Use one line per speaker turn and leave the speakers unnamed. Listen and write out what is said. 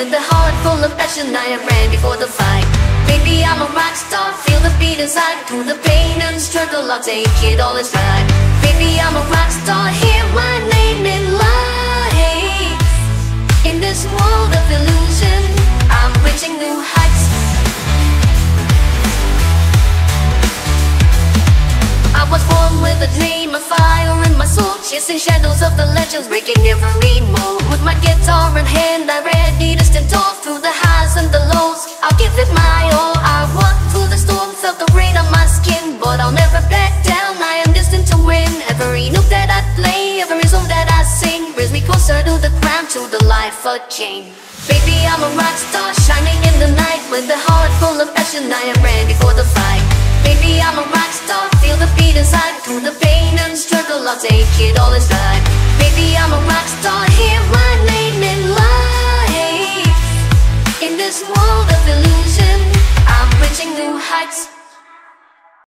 with a heart full of passion. I am ready for the fight. Baby, I'm a rock star, feel the beat inside. Through the pain and struggle, I'll take it all in stride. Baby, I'm a rock star, hear my name in light. In this world of illusion, I'm reaching new heights. I was born with a dream, a fire in my soul, chasing shadows of the legends, breaking every mold. With my guitar in hand, I'm ready to stand tall. Through the highs and the lows, I'll give it my all. I walked through the storm, felt the rain on my skin, but I'll never back down, I am destined to win. Every note that I play, every song that I sing, brings me closer to the ground, to the life of King. Baby, I'm a rock star, shining in the night. With a heart full of passion, I am ready for the fight. Baby, I'm a rock star, feel the beat inside. Through the pain and struggle, I'll take it all in stride. Baby, I'm a rock star, hear my name in light. In this world of illusion, I'm reaching new heights.